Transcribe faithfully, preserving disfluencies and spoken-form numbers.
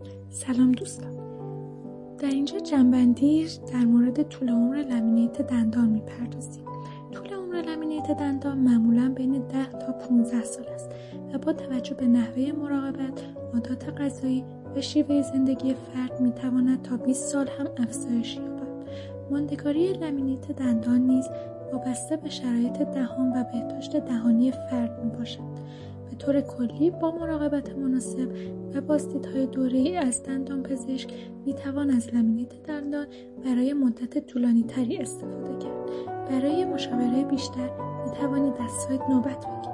سلام دوستان، در اینجا جنبندی در مورد طول عمر لامینیت دندان میپردازیم. طول عمر لامینیت دندان معمولا بین ده تا پانزده سال است و با توجه به نحوه مراقبت، عادات غذایی و شیوه زندگی فرد میتواند تا بیست سال هم افزایش یابد. ماندگاری لامینیت دندان نیز وابسته به شرایط دهان و بهداشت دهانی فرد میباشد. به طور کلی با مراقبت مناسب و بازدیدهای دوره‌ای از دندان پزشک میتوان از لامینیت دندان برای مدت طولانی تری استفاده کرد. برای مشاوره بیشتر میتوانید از سایت نوبت بگیرید.